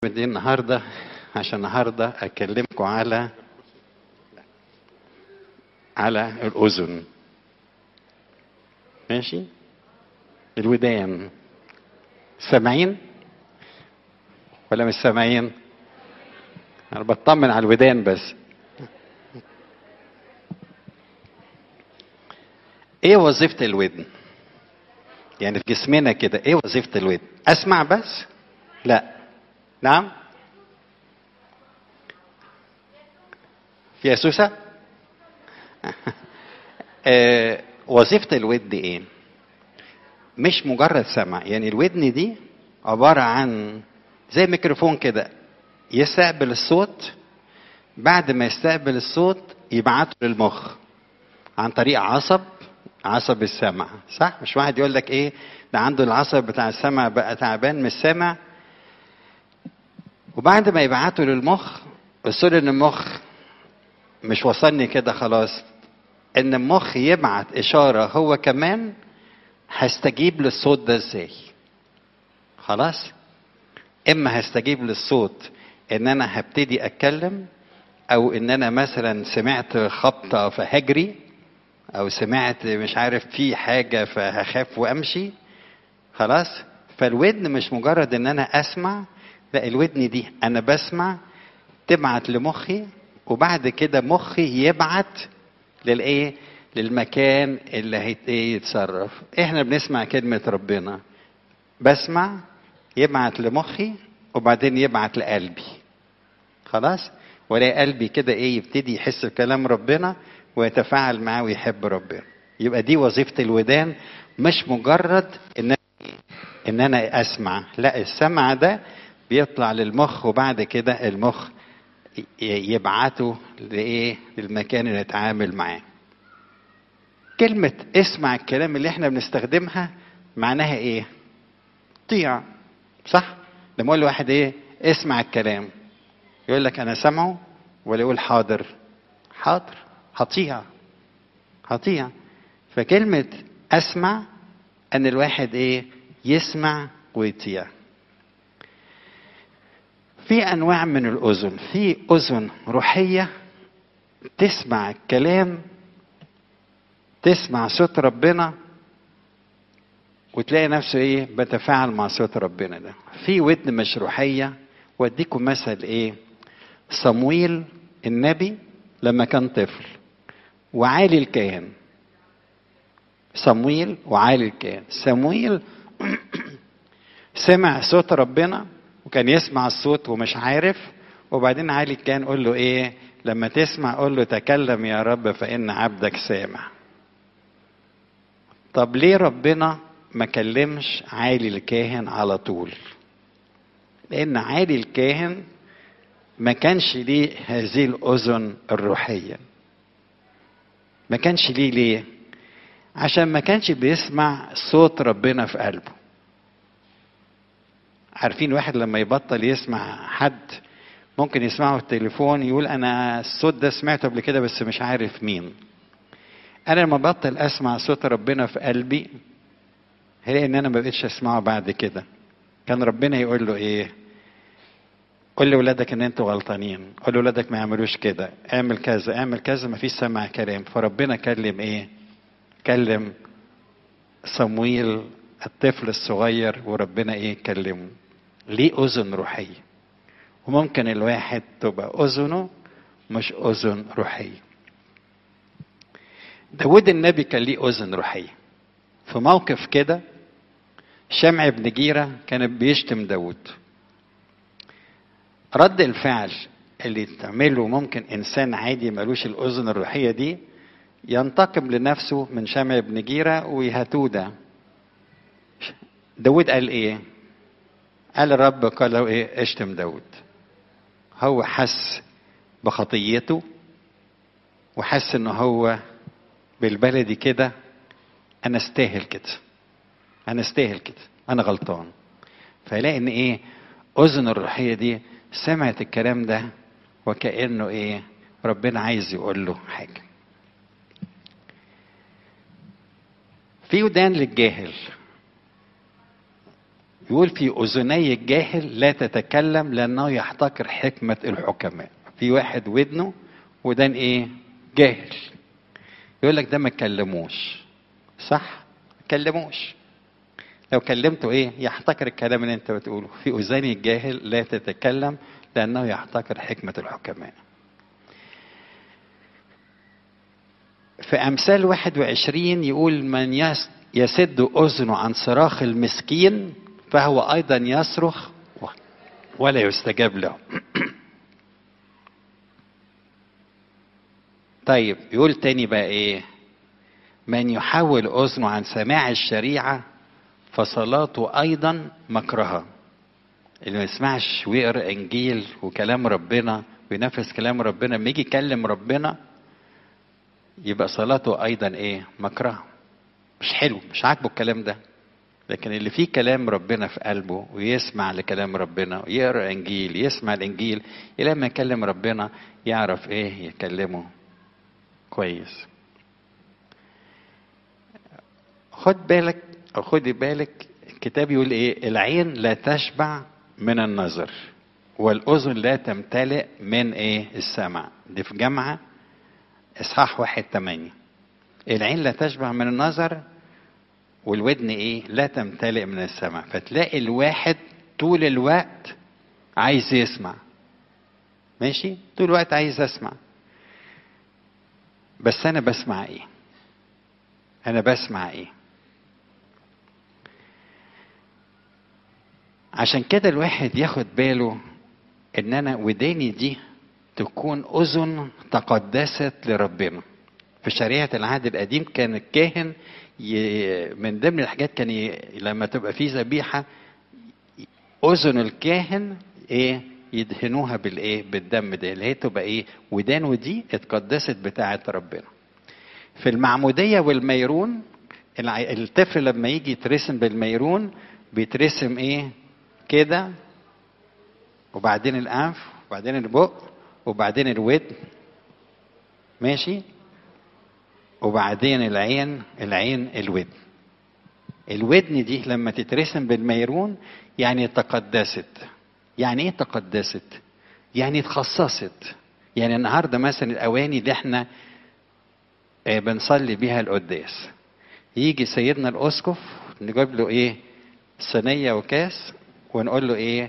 بدي النهارده عشان النهارده اكلمكم على الاذن. ماشي، الودان. سامعين ولا مش سامعين؟ انا بطمن على الودان بس. ايه وظيفة الودن؟ يعني في جسمنا كده ايه وظيفة الودن؟ اسمع بس؟ لا. نعم. فيها سوسة. وظيفة الودن ايه؟ مش مجرد سمع، يعني الودن دي عبارة عن زي ميكروفون كده، يستقبل الصوت، بعد ما يستقبل الصوت يبعته للمخ عن طريق عصب السمع. صح؟ مش واحد يقول لك ايه ده عنده العصب بتاع السمع بقى تعبان مش سامع، وبعد ما يبعته للمخ وصل ان المخ مش وصلني كده خلاص، ان المخ يبعت اشاره هو كمان هستجيب للصوت ده ازاي. خلاص، اما هستجيب للصوت ان انا هبتدي اتكلم، او ان انا مثلا سمعت خبطه فهجري، او سمعت مش عارف في حاجه فهخاف وامشي. خلاص، فالودن مش مجرد ان انا اسمع، لا، الودن دي انا بسمع تبعت لمخي، وبعد كده مخي يبعت للايه، للمكان اللي يتصرف. احنا بنسمع كلمة ربنا، بسمع يبعت لمخي وبعدين يبعت لقلبي. خلاص، ولا قلبي كده ايه يبتدي يحس بكلام ربنا ويتفاعل معاه ويحب ربنا. يبقى دي وظيفة الودان، مش مجرد ان انا اسمع، لا، السمع ده بيطلع للمخ وبعد كده المخ يبعته لايه، للمكان اللي نتعامل معاه. كلمة اسمع الكلام اللي احنا بنستخدمها معناها ايه؟ طيع. صح؟ لما اقول لواحد ايه اسمع الكلام، يقول لك انا سامعه، ولا يقول حاضر؟ حاضر. هطيع. فكلمة اسمع ان الواحد ايه، يسمع ويطيع. في انواع من الاذن، في اذن روحية تسمع الكلام، تسمع صوت ربنا وتلاقي نفسه ايه، بتفاعل مع صوت ربنا ده. في ودن مش روحية. واديكم مثل ايه، صمويل النبي لما كان طفل وعالي الكاهن. صمويل وعالي الكاهن. صمويل سمع صوت ربنا وكان يسمع الصوت ومش عارف، وبعدين عالي الكاهن قول له ايه لما تسمع؟ قول له تكلم يا رب فإن عبدك سامع. طب ليه ربنا ما كلمش عالي الكاهن على طول؟ لأن عالي الكاهن ما كانش ليه هذه الأذن الروحية. ما كانش ليه؟ عشان ما كانش بيسمع صوت ربنا في قلبه. عارفين واحد لما يبطل يسمع حد، ممكن يسمعه في التليفون يقول أنا الصوت ده سمعته قبل كده بس مش عارف مين. أنا لما بطل أسمع صوت ربنا في قلبي هلاقي إن أنا ما بقتش أسمعه بعد كده. كان ربنا يقول له إيه؟ قول لولادك ان انتوا غلطانين، قول لولادك ما يعملوش كده، اعمل كذا اعمل كذا، ما فيش سمع كلام. فربنا كلم ايه؟ كلم صمويل الطفل الصغير، وربنا ايه؟ كلمه. ليه اذن روحيه. وممكن الواحد تبقى اذنه مش اذن روحيه. داود النبي كان ليه اذن روحيه. في موقف كده شمع بن جيرة كان بيشتم داود. رد الفعل اللي تعمله ممكن انسان عادي ملوش الاذن الروحيه دي، ينتقم لنفسه من شمع بن جيرة ويهاتوه ده. داود قال ايه؟ قال الرب قال له ايه؟ اشتم داود. هو حس بخطيته وحس انه هو بالبلدي كده انا استاهل كده، انا غلطان. فيلاقي ان ايه، اذن الروحيه دي سمعت الكلام ده وكأنه ايه، ربنا عايز يقول له حاجة. في ودان للجاهل. يقول في اذني الجاهل لا تتكلم لانه يحتقر حكمة الحكماء. في واحد ودنه ودان ايه؟ جاهل. يقول لك ده ما تكلموش. صح؟ ما تكلموش. لو كلمته ايه؟ يحتقر الكلام اللي انت بتقوله. في اذني الجاهل لا تتكلم لانه يحتقر حكمة الحكماء. في امثال 21 يقول من يسد اذنه عن صراخ المسكين فهو ايضا يصرخ ولا يستجاب له. طيب يقول تاني بقى ايه؟ من يحول اذنه عن سماع الشريعة فصلاته ايضا مكرهة. اللي ما يسمعش ويقرا انجيل وكلام ربنا وينفذ كلام ربنا، لما يجي يكلم ربنا يبقى صلاته ايضا ايه؟ مكرهة. مش حلو، مش عاجبه الكلام ده. لكن اللي فيه كلام ربنا في قلبه ويسمع لكلام ربنا ويقرا انجيل، يسمع الانجيل، لما يكلم ربنا يعرف ايه يكلمه كويس. خد بالك او خدي بالك، الكتاب يقول ايه؟ العين لا تشبع من النظر والاذن لا تمتلئ من ايه؟ السمع. دي في جامعة اصحاح 1:8. العين لا تشبع من النظر والودن ايه؟ لا تمتلئ من السمع. فتلاقي الواحد طول الوقت عايز يسمع، ماشي؟ طول الوقت عايز اسمع. بس انا بسمع ايه؟ انا بسمع ايه؟ عشان كده الواحد ياخد باله ان انا وداني دي تكون اذن تقدست لربنا. في شريعة العهد القديم كان الكاهن من ضمن الحاجات كان لما تبقى فيه ذبيحة اذن الكاهن ايه؟ يدهنوها بالايه؟ بالدم ده، اللي هي تبقى ايه؟ ودانه دي اتقدست بتاعة ربنا. في المعمودية والميرون الطفل لما يجي يترسم بالميرون بيترسم ايه؟ كده، وبعدين الانف، وبعدين البق، وبعدين الودن، ماشي، وبعدين العين الودن. الودن دي لما تترسم بالميرون يعني تقدست. يعني ايه تقدست؟ يعني اتخصصت. يعني النهارده مثلا الاواني اللي احنا بنصلي بيها القداس، يجي سيدنا الاسقف نجيب له ايه؟ صينيه وكاس ونقول له ايه؟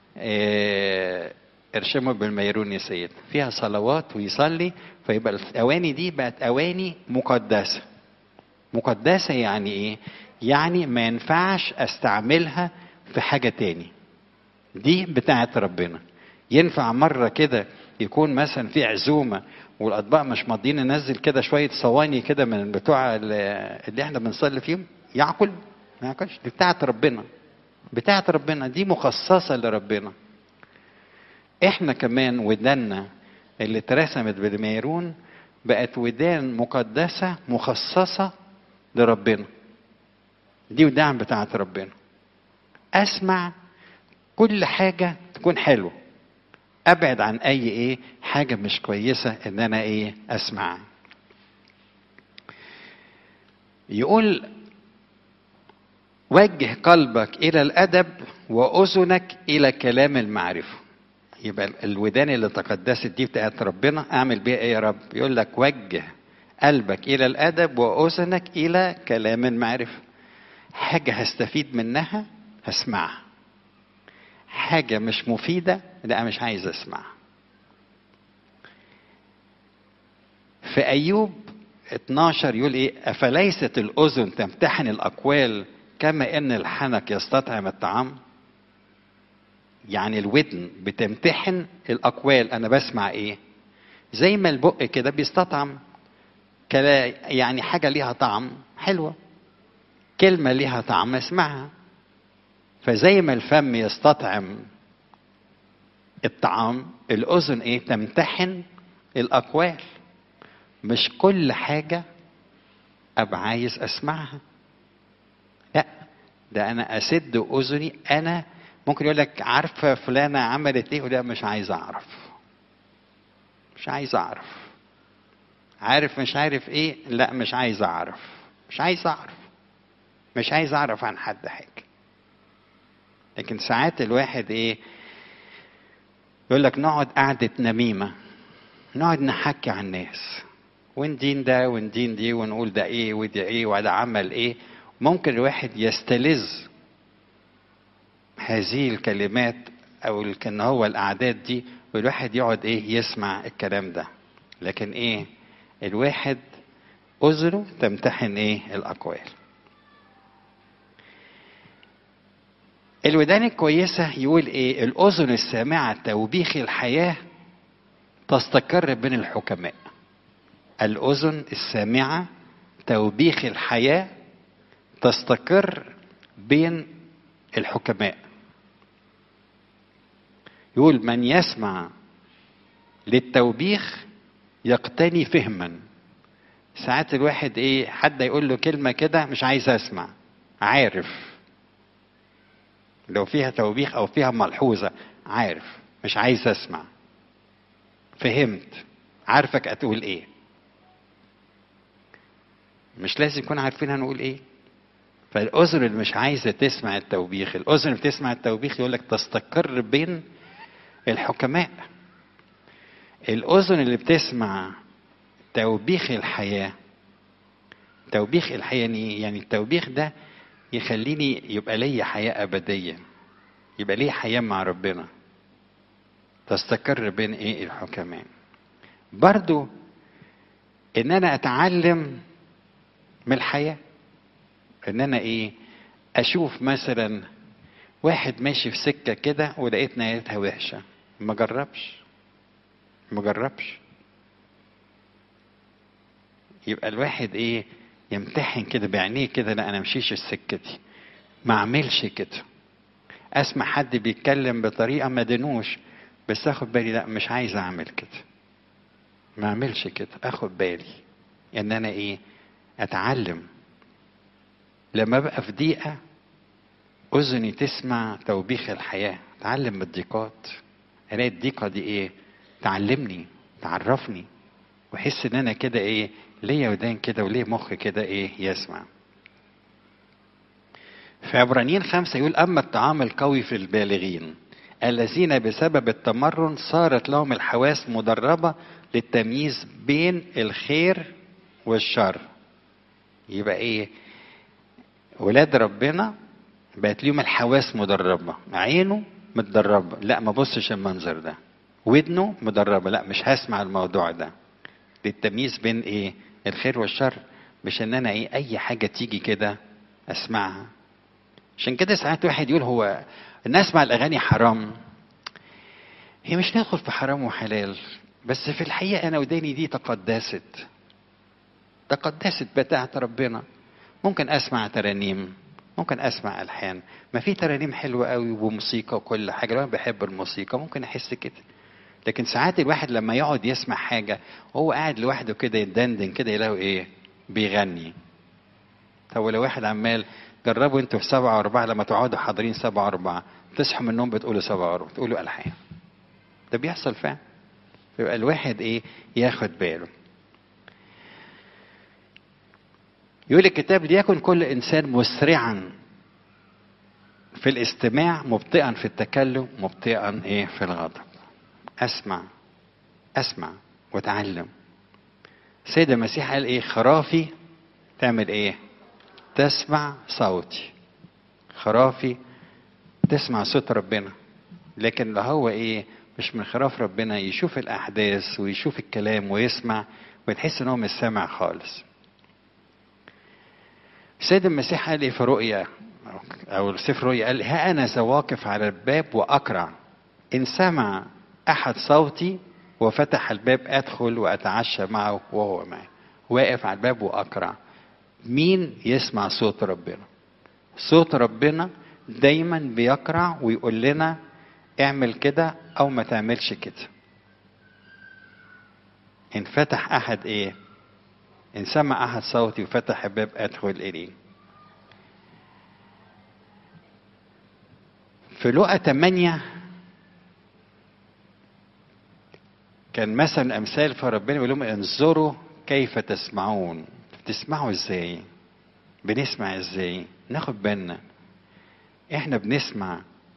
ارشمه بالميرون يا سيد، فيها صلوات ويصلي. فيبقى الاواني دي بقت اواني مقدسه. مقدسه يعني ايه؟ يعني ما ينفعش استعملها في حاجه تاني. دي بتاعت ربنا. ينفع مره كده يكون مثلا في عزومه والاطباق مش ماضيين، ننزل كده شويه صواني كده من بتوع اللي احنا بنصلي فيهم يعقل؟ ما يعقلش. دي بتاعت ربنا، بتاعت ربنا، دي مخصصه لربنا. احنا كمان ودانا اللي اترسمت بالميرون بقت ودان مقدسه مخصصه لربنا. دي ودان بتاعت ربنا. اسمع كل حاجه تكون حلوه، ابعد عن اي ايه؟ حاجه مش كويسه ان انا ايه؟ اسمع. يقول وجه قلبك الى الادب واذنك الى كلام المعرفه. يبقى الودان اللي تقدست دي بتاعت ربنا، اعمل بيها ايه يا رب؟ يقول لك وجه قلبك الى الادب واذنك الى كلام المعرفه. حاجه هستفيد منها هسمعها، حاجه مش مفيده لا مش عايز اسمعها. في ايوب 12 يقول ايه؟ افليست الاذن تمتحن الاقوال كما ان الحنك يستطعم الطعام. يعني الودن بتمتحن الاقوال، انا بسمع ايه؟ زي ما البق كده بيستطعم يعني حاجه ليها طعم حلوه، كلمه ليها طعم اسمعها. فزي ما الفم يستطعم الطعام، الاذن ايه؟ تمتحن الاقوال. مش كل حاجه ابقى عايز اسمعها، لا، ده انا اسد اذني. انا ممكن يقول لك عارفه فلانه عملت ايه؟ ولا مش عايز اعرف، مش عايز اعرف. عارف مش عارف ايه؟ لا مش عايز اعرف، مش عايز اعرف، مش عايز اعرف عن حد حاجه. لكن ساعات الواحد ايه يقول لك نقعد قعدة نميمة، نقعد نحكي عن الناس وندين ده وندين دي ونقول ده ايه وده ايه وده عمل ايه. ممكن الواحد يستلذ هذه الكلمات او كان هو الاعداد دي، والواحد يقعد ايه يسمع الكلام ده. لكن ايه الواحد اذنه تمتحن ايه الاقوال. الودان الكويسة يقول ايه؟ الاذن السامعة توبيخ الحياة تستقر بين الحكماء. الاذن السامعة توبيخ الحياة تستقر بين الحكماء. يقول من يسمع للتوبيخ يقتني فهما. ساعات الواحد ايه حد يقول له كلمة كده مش عايز اسمع، عارف لو فيها توبيخ او فيها ملحوظة، عارف مش عايز اسمع، فهمت، عارفك هتقول ايه. مش لازم يكون عارفين هنقول ايه. فالاذن اللي مش عايزة تسمع التوبيخ، الاذن اللي بتسمع التوبيخ يقول لك تستقر بين الحكماء. الاذن اللي بتسمع توبيخ الحياة، توبيخ الحياة يعني التوبيخ ده يخليني يبقى لي حياة أبدية، يبقى لي حياة مع ربنا، تستقر بين ايه الحكماء. برضو ان انا اتعلم من الحياة، ان انا ايه اشوف مثلا واحد ماشي في سكة كده ولقيت نهايتها وحشة، ما جربش. يبقى الواحد ايه يمتحن كده بعينيه كده، لا انا مشيش السكة دي، ما اعملش كده. اسمع حد بيتكلم بطريقة ما دنوش، بس اخد بالي لا مش عايز اعمل كده، ما اعملش كده، اخد بالي ان انا ايه اتعلم. لما ابقى في ضيقة اذني تسمع توبيخ الحياة، اتعلم من الضيقات، الاقي الضيقة دي ايه تعلمني تعرفني، واحس ان انا كده ايه ليا ودان كده وليه مخ كده ايه يسمع. في عبرانيين 5 يقول اما الطعام القوي في البالغين الذين بسبب التمرن صارت لهم الحواس مدربة للتمييز بين الخير والشر. يبقى ايه ولاد ربنا بقت ليهم الحواس مدربة، عينه متدربة لا ما بصش المنظر ده، ودنه مدربة لا مش هسمع الموضوع ده، للتمييز بين ايه الخير والشر. مش ان انا ايه اي حاجة تيجي كده اسمعها. عشان كده ساعات واحد يقول هو الناس مع الاغاني حرام. هي مش ندخل في حرام وحلال، بس في الحقيقة انا وداني دي تقدست بتاعت ربنا. ممكن اسمع ترانيم، ممكن اسمع الحان، ما في ترانيم حلوه قوي وموسيقى وكل حاجه، لو انا بحب الموسيقى ممكن احس كده. لكن ساعات الواحد لما يقعد يسمع حاجه وهو قاعد لوحده كده يدندن كده يلاقوا ايه بيغني. طب لو واحد عمال جربوا انتوا في 7/4 لما تقعدوا حاضرين 7/4 تصحوا من النوم بتقولوا 7/4 تقولوا الحان، ده بيحصل فعلا. يبقى الواحد ايه ياخد باله. يقول الكتاب ليكن كل انسان مسرعا في الاستماع مبطئا في التكلم مبطئا ايه في الغضب. اسمع واتعلم. سيد المسيح قال ايه خرافي تعمل ايه تسمع صوتي. خرافي تسمع صوت ربنا. لكن لو هو ايه مش من خراف ربنا يشوف الاحداث ويشوف الكلام ويسمع وتحس ان هو مش سامع خالص. السيد المسيح قال ايه في رؤيا او سفر رؤيا قال ها انا سواقف على الباب واقرع ان سمع احد صوتي وفتح الباب ادخل واتعشى معه وهو معي. واقف على الباب واقرع. مين يسمع صوت ربنا؟ صوت ربنا دايما بيقرع ويقول لنا اعمل كده او ما تعملش كده. ان فتح احد ايه ان سمع احد صوتي وفتح الباب ادخل اليه. في لقا 8 كان مثلا امثال فربنا بيقول لهم انظروا كيف تسمعون. بتسمعوا ازاي؟ بنسمع ازاي؟ ناخد بالنا احنا بنسمع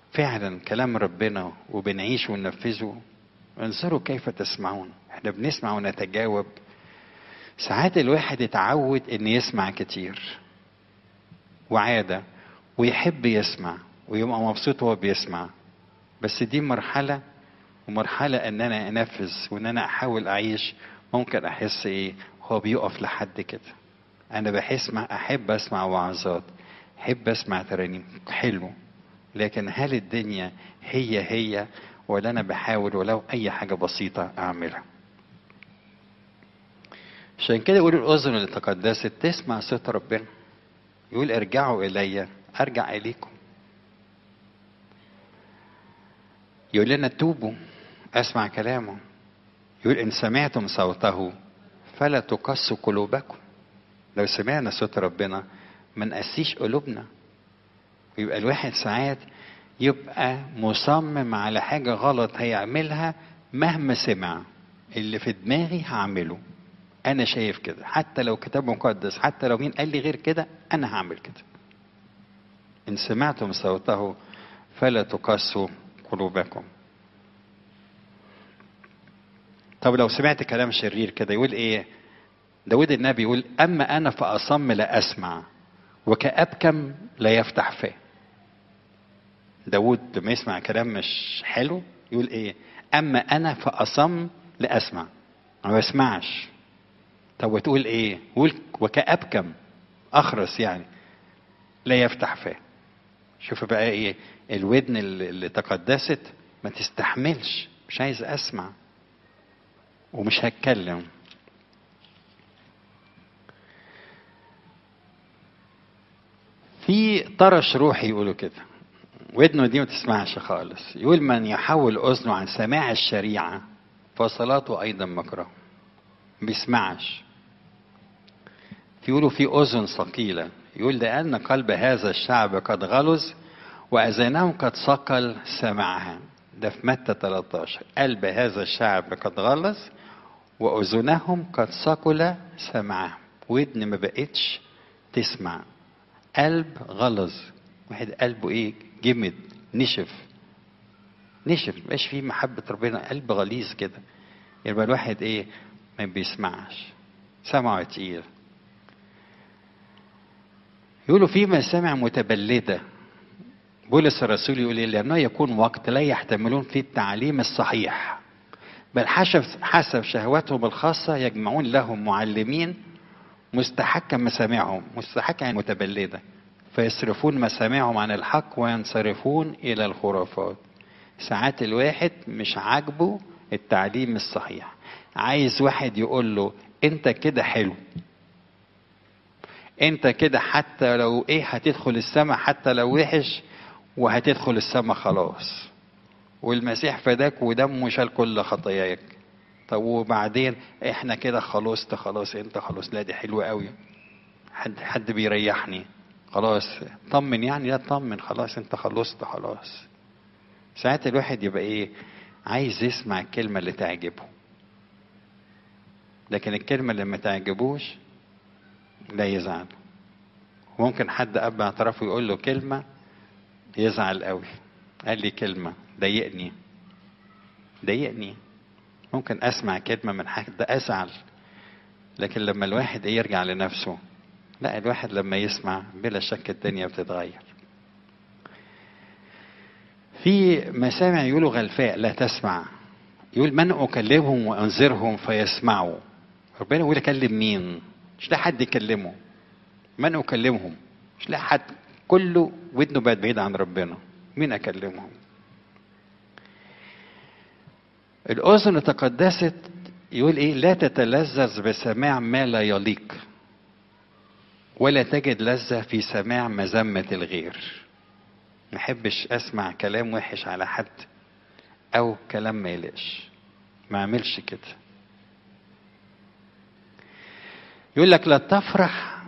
فعلا كلام ربنا وبنعيش وننفذه، انظروا كيف تسمعون. احنا بنسمع ونتجاوب. ساعات الواحد يتعود ان يسمع كتير وعادة، ويحب يسمع ويبقى مبسوط وهو بيسمع، بس دي مرحلة، ومرحلة ان انا انفذ وان انا احاول اعيش. ممكن احس ايه هو بيقف لحد كده. انا احب اسمع وعظات، احب اسمع ترانيم حلو، لكن هل الدنيا هي ولا انا بحاول ولو اي حاجة بسيطة اعملها؟ عشان كده يقول الاذن اللي تقدست تسمع صوت ربنا. يقول ارجعوا الي ارجع اليكم. يقول لنا توبوا اسمع كلامه. يقول ان سمعتم صوته فلا تقسوا قلوبكم. لو سمعنا صوت ربنا ما نقسيش قلوبنا. يبقى الواحد ساعات يبقى مصمم على حاجة غلط هيعملها، مهما سمع اللي في دماغي هعمله. انا شايف كده، حتى لو كتاب مقدس، حتى لو مين قال لي غير كده انا هعمل كده. ان سمعتم صوته فلا تقسوا قلوبكم. طب لو سمعت كلام شرير كده يقول ايه داود النبي؟ يقول اما انا فاصم لا اسمع وكأبكم لا يفتح فاه. داود لما يسمع كلام مش حلو يقول ايه؟ اما انا فاصم لا اسمع، ما بسمعش. طب وتقول ايه؟ يقول وكأبكم، اخرس يعني، لا يفتح فاه. شوف بقى ايه الودن اللي تقدست ما تستحملش، مش عايز اسمع ومش هتكلم. في طرش روحي يقولوا كده، ودنه دي ما تسمعش خالص. يقول من يحول اذنه عن سماع الشريعه فصلاته ايضا مكره، ما بيسمعش. يقولوا في اذن ثقيله. يقول لان قلب هذا الشعب قد غلظ واذانهم قد ثقل سمعها. ده في متى 13. قلب هذا الشعب قد غلظ واذنهم قد ثقل سمعها. ودن ما بقتش تسمع، قلب غلظ. واحد قلبه ايه؟ جمد، نشف مبقاش فيه محبة ربنا، قلب غليظ كده. يبقى الواحد ايه؟ ما بيسمعش، سمعه تقيل. يقولوا في مسامع متبلدة. بولس الرسول يقول لأنه يكون وقت لا يحتملون فيه التعليم الصحيح، بل حسب شهواتهم الخاصة يجمعون لهم معلمين مستحكا مسامعهم. مستحكا يعني متبلدة، فيصرفون مسامعهم عن الحق وينصرفون إلى الخرافات. ساعات الواحد مش عاجبه التعليم الصحيح، عايز واحد يقول له انت كده حلو، انت كده حتى لو ايه هتدخل السماء، حتى لو وحش وهتدخل السماء خلاص، والمسيح فداك ودمه شال كل خطاياك. طب وبعدين احنا كده خلاص انت خلاص. لا دي حلوة قوي، حد بيريحني خلاص، طمن يعني، لا طمن خلاص انت خلصت خلاص. ساعات الواحد يبقى ايه؟ عايز يسمع الكلمة اللي تعجبه، لكن الكلمة اللي ما تعجبوش لا يزعل. ممكن حد اب اعترافه يقول له كلمة يزعل قوي، قال لي كلمة ضايقني. ممكن اسمع كلمة من حد ازعل، لكن لما الواحد يرجع لنفسه، لا الواحد لما يسمع بلا شك الدنيا بتتغير. في مسامع يقولوا غلفاء لا تسمع. يقول من اكلمهم وانذرهم فيسمعوا. ربنا يقول اكلم مين؟ مش لاقي حد يكلمه. من اكلمهم؟ مش لاقي حد، كله ودنه بقت بعيد عن ربنا. مين اكلمهم؟ الاذن تقدست. يقول ايه؟ لا تتلذذ بسماع ما لا يليق، ولا تجد لذة في سماع مذمة الغير. ما احبش اسمع كلام وحش على حد او كلام ما يليقش، ما اعملش كده. يقول لك لا تفرح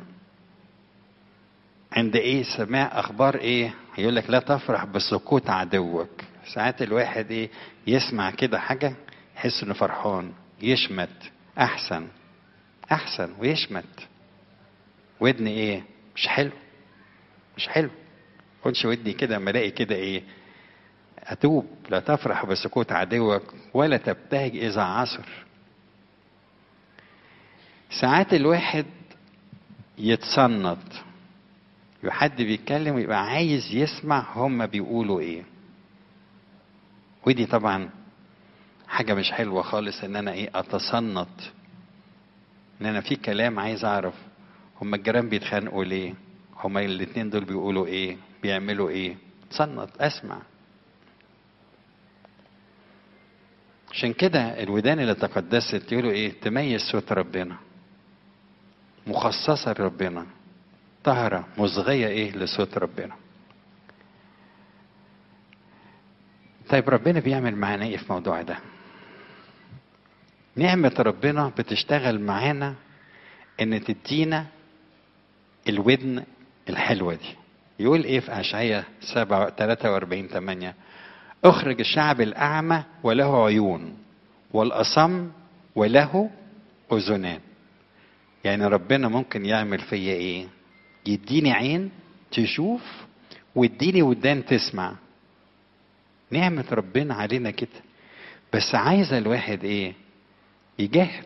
عند ايه؟ سماع اخبار ايه؟ يقول لك لا تفرح بسقوط عدوك. ساعات الواحد ايه؟ يسمع كده حاجة يحس انه فرحان، يشمت احسن ويشمت. ودن ايه؟ مش حلو. كنش ودني كده اما الاقي كده ايه؟ أتوب، لا تفرح بسكوت عدوك ولا تبتهج إذا عصر. ساعات الواحد يتصنت، يبقى حد بيتكلم ويبقى عايز يسمع هما بيقولوا ايه، ودي طبعا حاجة مش حلوة خالص ان انا اتصنت، ان انا في كلام عايز اعرف هما الجيران بيتخانقوا ليه، هما الاتنين دول بيقولوا ايه، بيعملوا ايه. تصنت اسمع. عشان كده الودان اللي تقدست يقولوا ايه، تميز صوت ربنا، مخصصة لربنا، طهرة مصغية ايه لصوت ربنا. طيب ربنا بيعمل معانا ايه في الموضوع ده؟ نعمة ربنا بتشتغل معانا ان تدينا الودن الحلوة دي. يقول ايه في اشعياء 43:8، اخرج الشعب الاعمى وله عيون والاصم وله اذنان. يعني ربنا ممكن يعمل فيا ايه؟ يديني عين تشوف ويديني ودان تسمع. نعمة ربنا علينا كده، بس عايزة الواحد ايه؟ يجاهد.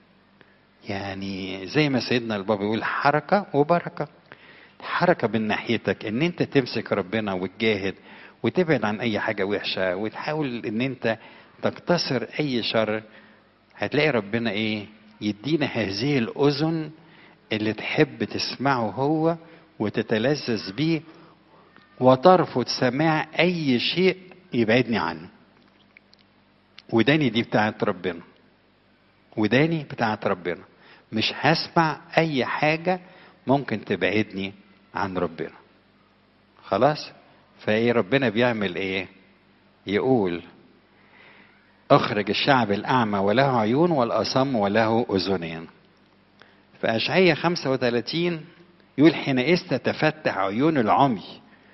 يعني زي ما سيدنا البابا يقول حركة وبركة. حركة من ناحيتك ان انت تمسك ربنا وتجاهد وتبعد عن اي حاجة وحشة وتحاول ان انت تقتصر اي شر. هتلاقي ربنا ايه؟ يدينا هذه الاذن اللي تحب تسمعه هو وتتلذذ بيه وترفض سماع اي شيء يبعدني عنه. وداني دي بتاعت ربنا، وداني بتاعت ربنا، مش هسمع اي حاجة ممكن تبعدني عن ربنا. خلاص. فايه ربنا بيعمل ايه؟ يقول اخرج الشعب الاعمى وله عيون والاصم وله اذنين. في اشعياء 35 يقول حينئذ تتفتح عيون العمي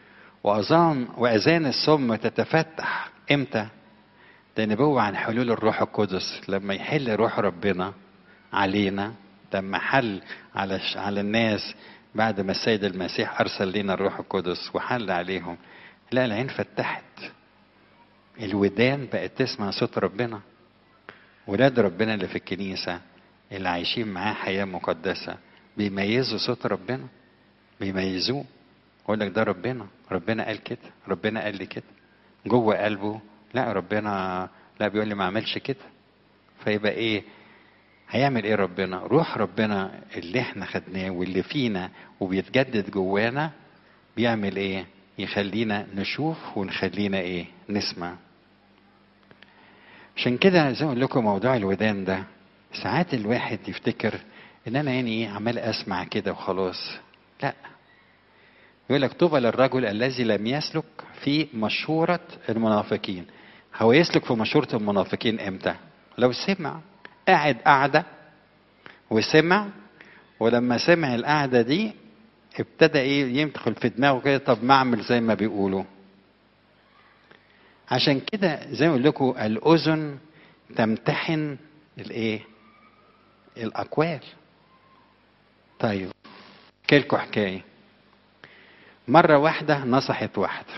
واذان الصم تتفتح. امتى؟ ده نبوة عن حلول الروح القدس. لما يحل روح ربنا علينا، لما حل على الناس بعد ما السيد المسيح ارسل لنا الروح القدس وحل عليهم، لا العين فتحت، الودان بقت تسمع صوت ربنا. ولاد ربنا اللي في الكنيسة اللي عايشين معاه حياة مقدسة بيميزوا صوت ربنا، بيميزوه. يقول لك ده ربنا، ربنا قال كده، ربنا قال لي كده. جوه قلبه لا ربنا لا بيقول لي ما عملش كده. فيبقى ايه؟ هيعمل ايه ربنا؟ روح ربنا اللي احنا خدناه واللي فينا وبيتجدد جوانا بيعمل ايه؟ يخلينا نشوف ونخلينا ايه؟ نسمع. عشان كده زي ما اقول لكم موضوع الودان ده، ساعات الواحد يفتكر ان انا يعني ايه عمال اسمع كده وخلاص. لا، يقول لك طوبى للرجل الذي لم يسلك في مشورة المنافقين. هو يسلك في مشورة المنافقين امتى؟ لو سمع، قاعد قاعدة وسمع، ولما سمع القعدة دي ابتدى ايه يدخل في دماغه كده، طب ما اعمل زي ما بيقولوا. عشان كده زي ما اقول لكم الاذن تمتحن الايه؟ الاقوال. طيب احكي لكم حكايه. مره واحده نصحت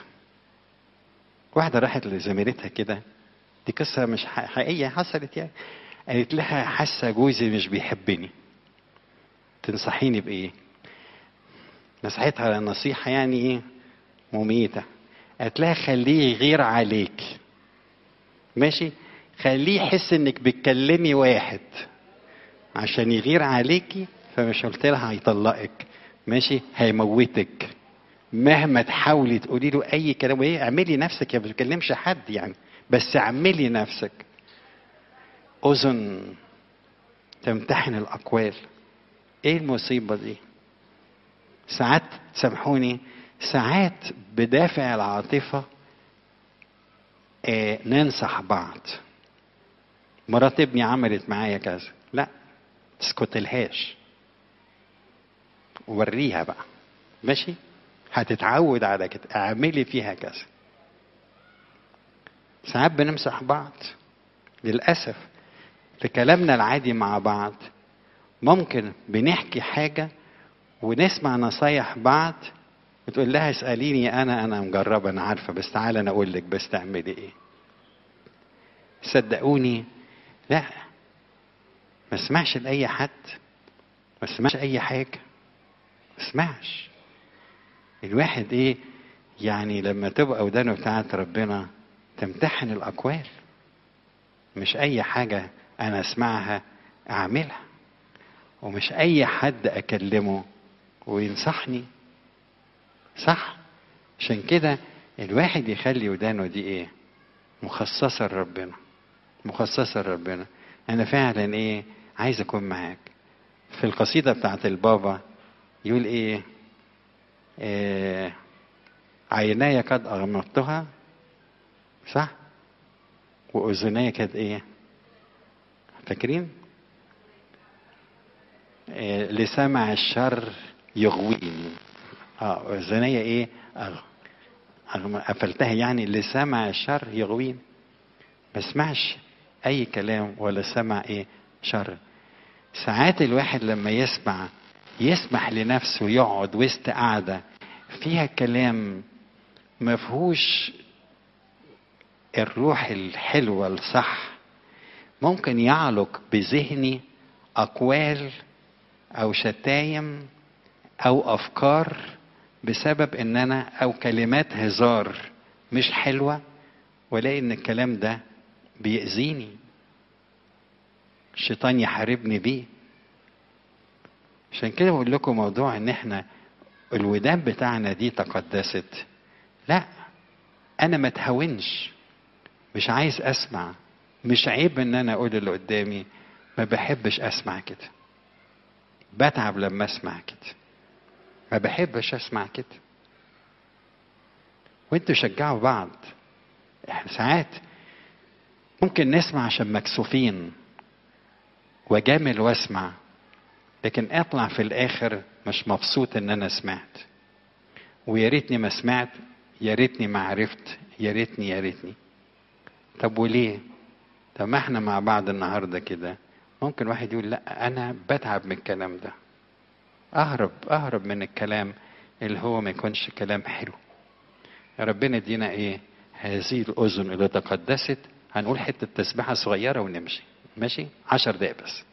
واحده راحت لزميلتها كده، دي قصه مش حقيقيه حصلت يعني. قالت لها حاسه جوزي مش بيحبني، تنصحيني بايه؟ نصحتها نصيحه يعني ايه؟ مميته. قالت لها خليه يغير عليك، ماشي؟ خليه يحس انك بتكلمي واحد عشان يغير عليكي. فمش قلت لها هيطلقك، ماشي؟ هيموتك. مهما تحاولي تقولي له اي كلام ايه، اعملي نفسك يا ما بتكلمش حد يعني، بس اعملي نفسك. اذن تمتحن الاقوال. ايه المصيبه دي؟ ساعات سامحوني، ساعات بدافع العاطفه ننصح بعض. مرات ابني عملت معايا كذا، لا تسكتلهاش، وريها بقى، ماشي؟ هتتعود على كده، اعملي فيها كذا. ساعات بنمسح بعض للأسف في كلامنا العادي مع بعض. ممكن بنحكي حاجة ونسمع نصايح بعض وتقول لها اسأليني انا مجربة انا عارفة، بس تعالى انا اقول لك بس تعملي ايه. صدقوني لا، ما اسمعش لاي حد، ما اسمعش اي حاجة، ما اسمعش. الواحد ايه يعني لما تبقى ودانه بتاعت ربنا تمتحن الاقوال، مش اي حاجة انا اسمعها اعملها، ومش اي حد اكلمه وينصحني، صح؟ عشان كده الواحد يخلي ودانه دي ايه، مخصصة لربنا، مخصصة لربنا. انا فعلا ايه عايز اكون معاك. في القصيدة بتاعت البابا يقول ايه، عيناي قد اغمضتها، صح؟ واذناي كانت ايه، فاكرين؟ لسمع الشر يغويني. اذناي ايه، قفلتها، يعني لسمع الشر يغويني. ما اسمعش اي كلام ولا سمع ايه شر. ساعات الواحد لما يسمح لنفسه يقعد وسط قعدة فيها كلام ما فيهوش الروح الحلوة الصح، ممكن يعلق بذهني أقوال أو شتايم أو أفكار بسبب إن أنا أو كلمات هزار مش حلوة، ولاقي إن الكلام ده بيأذيني، الشيطان يحاربني بيه. عشان كده بقول لكم موضوع إن إحنا الودان بتاعنا دي تقدست، لا أنا ما تهونش، مش عايز أسمع، مش عيب إن أنا أقول اللي قدامي ما بحبش أسمع كده، بتعب لما أسمع كده، ما بحبش أسمع كده. وانتوا شجعوا بعض. احنا ساعات ممكن نسمع عشان مكسوفين وجامل واسمع، لكن اطلع في الاخر مش مبسوط ان انا سمعت، ويا ريتني ما سمعت، يا ريتني ما عرفت، يا ريتني يا ريتني. طب وليه؟ طب ما احنا مع بعض النهارده كده، ممكن واحد يقول لا انا بتعب من الكلام ده، اهرب من الكلام اللي هو ما يكونش كلام حلو. يا ربنا يدينا ايه، هذه الاذن اللي تقدست. هنقول حته تسبيحه صغيره ونمشي، ماشي 10 دقايق بس.